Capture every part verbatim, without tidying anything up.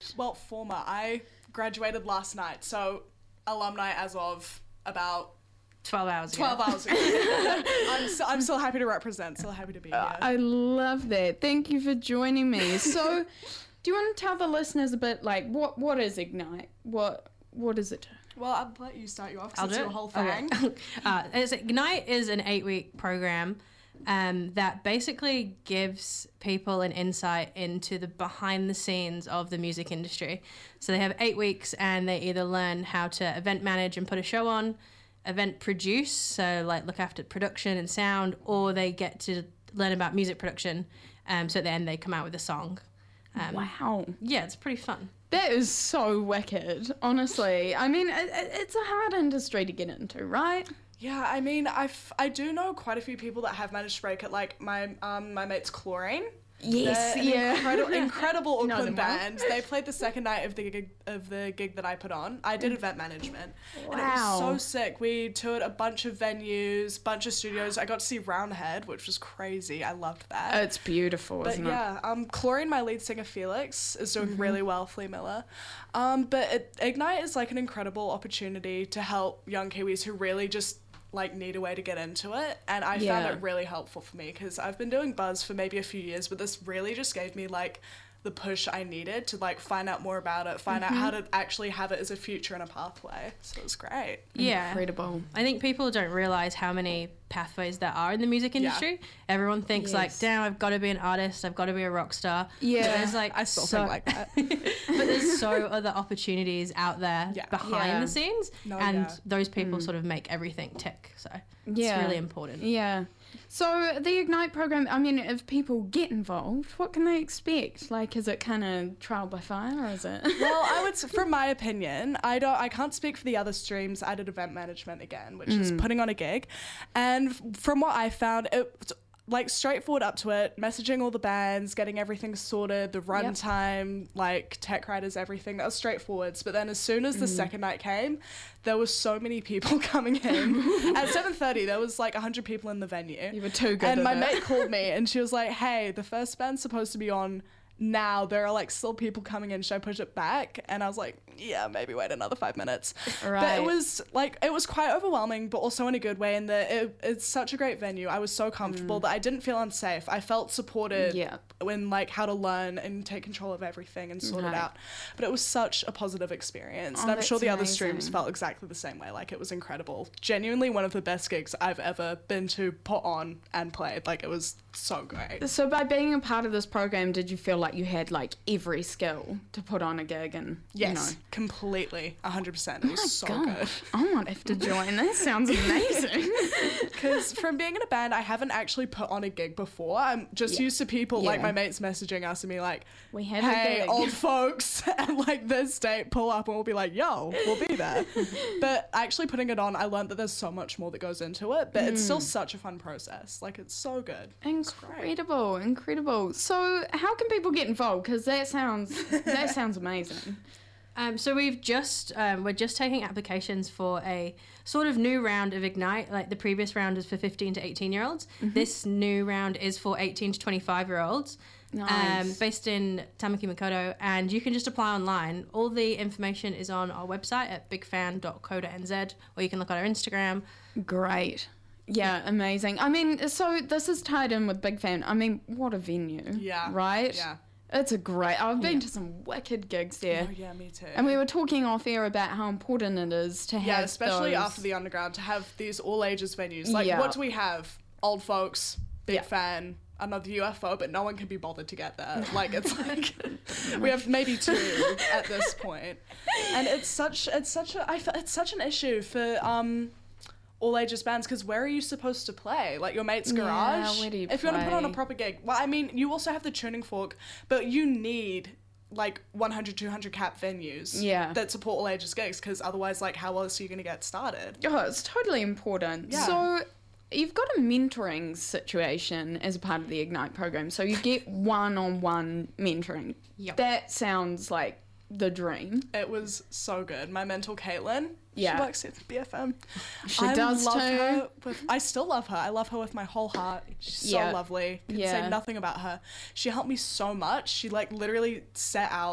Well, former. I graduated last night, so alumni as of about twelve hours ago. twelve hours ago. I'm, so, I'm still happy to represent, still happy to be here. I love that. Thank you for joining me. So, do you want to tell the listeners a bit, like, what what is Ignite? What What is it? Well, I'll let you start you off I'll because it's do your it. whole thing. Okay. uh, it's, Ignite is an eight-week program um, that basically gives people an insight into the behind the scenes of the music industry. So they have eight weeks and they either learn how to event manage and put a show on, event produce, so like look after production and sound, or they get to learn about music production. Um, so at the end they come out with a song. Um, Wow. Yeah, it's pretty fun. That is so wicked, honestly. I mean, it, it's a hard industry to get into, right? Yeah, I mean, I've, I do know quite a few people that have managed to break it, like my um my mate's Chlorine. Yes, They're an yeah. Incredible, incredible Know them Auckland well. band. They played the second night of the gig, of the gig that I put on. I did event management. And it was Wow. so sick. We toured a bunch of venues, bunch of studios. I got to see Roundhead, which was crazy. I loved that. It's beautiful, But isn't yeah, um, Chlorine, my lead singer Felix, is doing really well, Flea Miller. Um, but it, Ignite is like an incredible opportunity to help young Kiwis who really just like need a way to get into it, and I Yeah. found it really helpful for me because I've been doing Buzz for maybe a few years, but this really just gave me like the push I needed to like find out more about it, find out how to actually have it as a future and a pathway. So it was great. Yeah. Incredible. I think people don't realise how many pathways there are in the music industry. Everyone thinks like, Yes. damn, I've got to be an artist, I've got to be a rock star. Yeah. But there's like I still so, think like that. but there's so other opportunities out there Yeah. behind Yeah. the scenes, No, and yeah. those people sort of make everything tick. So Yeah. it's really important. Yeah. So the Ignite program, I mean, if people get involved, what can they expect? Like, is it kind of trial by fire, or is it? Well, I would, s- from my opinion, I don't, I can't speak for the other streams. I did event management again, which is putting on a gig, and f- from what I found, it like straightforward up to it, messaging all the bands, getting everything sorted, the runtime, like tech writers, everything. That was straightforwards. But then as soon as the second night came, there was so many people coming in. At seven thirty, there was like one hundred people in the venue. You were too good And at my it. mate called me and she was like, hey, the first band's supposed to be on now. There are like still people coming in. Should I push it back? And I was like, yeah, maybe wait another five minutes. But Right. it was like, it was quite overwhelming, but also in a good way. And that it, it's such a great venue. I was so comfortable that I didn't feel unsafe. I felt supported Yeah. in like how to learn and take control of everything and sort it Right. out. But it was such a positive experience. Oh, and I'm that's sure the other streams amazing. felt exactly the same way. Like it was incredible. Genuinely one of the best gigs I've ever been to, put on and played. Like it was so great. So by being a part of this program, did you feel like you had like every skill to put on a gig and, Yes, you know? completely, one hundred percent. It was My so God, good. I might have to join. That sounds amazing. Because from being in a band, I haven't actually put on a gig before. I'm just Yeah. used to people, like Yeah. my mates messaging us and be like, We have hey, a gig. old folks, and like this date, pull up and we'll be like, yo, we'll be there. But actually putting it on, I learned that there's so much more that goes into it, but it's Mm. still such a fun process. Like it's so good. Incredible, incredible. So how can people get involved? Because that sounds that sounds amazing. Um, so we've just um, we're just taking applications for a sort of new round of Ignite. Like the previous round is for fifteen to eighteen year olds. This new round is for eighteen to twenty-five year olds. Um, Nice. based in Tamaki Makaurau, and you can just apply online. All the information is on our website at big fan dot co dot n z, or you can look at our Instagram. Great. Yeah, amazing. I mean, so this is tied in with Big Fan. I mean, what a venue. Yeah. Right? Yeah. It's a great. I've been Yeah. to some wicked gigs there. Oh yeah, me too. And we were talking off air about how important it is to have yeah, especially those- after the underground, to have these all ages venues. Like, Yeah. what do we have? Old folks, Big Yeah. Fan, another U F O, but no one can be bothered to get there. Like, it's like we have maybe two at this point, and it's such it's such a I fe- it's such an issue for um all ages bands, because where are you supposed to play? Like your mate's Yeah, garage? where do you if you want to put on a play? proper gig, well, I mean, you also have the tuning fork, but you need like one hundred, two hundred cap venues Yeah. that support all ages gigs, because otherwise, like, how else are you going to get started? Oh, it's totally important. Yeah. So you've got a mentoring situation as a part of the Ignite program. So you get one-on-one mentoring. Yep. That sounds like the dream. It was so good. My mentor, Caitlin, Yeah. she works at B F M. She I does love too. Her with, I still love her. I love her with my whole heart. She's so Yeah. lovely. Can Yeah. say nothing about her. She helped me so much. She like literally set out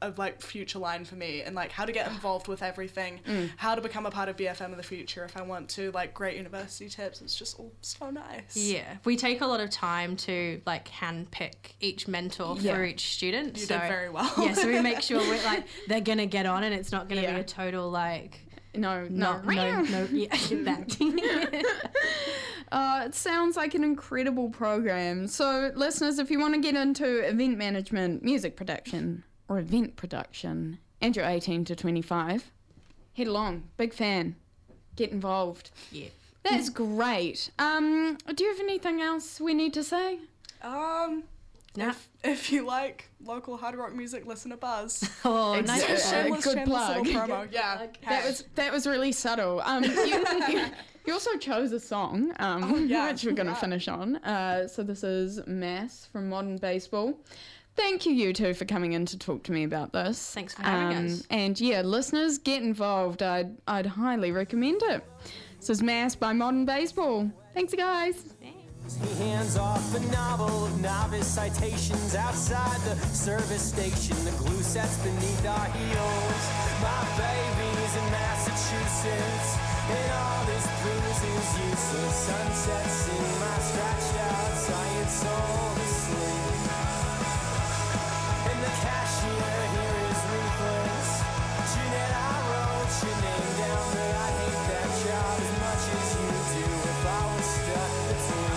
a like future line for me, and like how to get involved with everything, mm. how to become a part of B F M in the future if I want to, like great university tips. It's just all so nice. Yeah, we take a lot of time to like handpick each mentor yeah. for each student. You so, did very well. Yeah, so we make sure we're like they're gonna get on, and it's not gonna yeah. be a total like no no no no no yeah that. Uh, it sounds like an incredible program. So, listeners, if you want to get into event management, music production, or event production, and you're eighteen to twenty-five, head along. Big fan. Get involved. Yeah. That's great. Um, do you have anything else we need to say? Um, Nah. if, if you like local hard rock music, listen to Buzz. Oh, Exactly. nice. Shameless, Good shameless plug. little promo. Yeah. plug. That was that was really subtle. Um, you, you, you also chose a song, um, Oh, yeah, which we're going to yeah. finish on. Uh, so this is Mass from Modern Baseball. Thank you, you two, for coming in to talk to me about this. Thanks for having Um, us. And yeah, listeners, get involved. I'd I'd highly recommend it. This is Mass by Modern Baseball. Thanks, guys. He hands off a novel of novice citations outside the service station. The glue sets beneath our heels. My baby's in Massachusetts, and all this booze is useless. Sunset scene, my stretched out science all asleep. And the cashier here is ruthless. Jeanette, I wrote your name down, but I hate that job as much as you do. If I was stuck between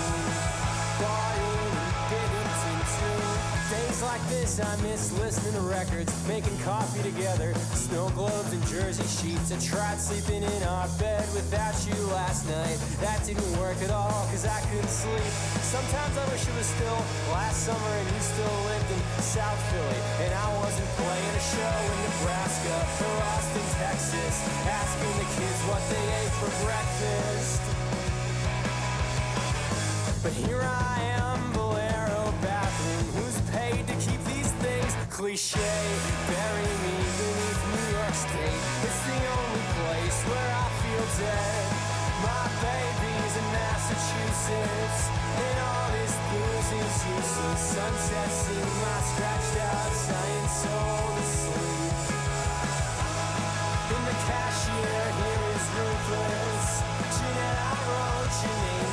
days like this, I miss listening to records, making coffee together, snow globes and jersey sheets. I tried sleeping in our bed without you last night. That didn't work at all, cause I couldn't sleep. Sometimes I wish it was still last summer and you still lived in South Philly, and I wasn't playing a show in Nebraska or Austin, Texas, asking the kids what they ate for breakfast. But here I am, Bolero bathroom. Who's paid to keep these things cliche? Bury me beneath New York State. It's the only place where I feel dead. My baby's in Massachusetts, and all this booze is useless. Sunset scene, my scratched out science soul asleep. And the cashier here is ruthless. Jeanette, I wrote your name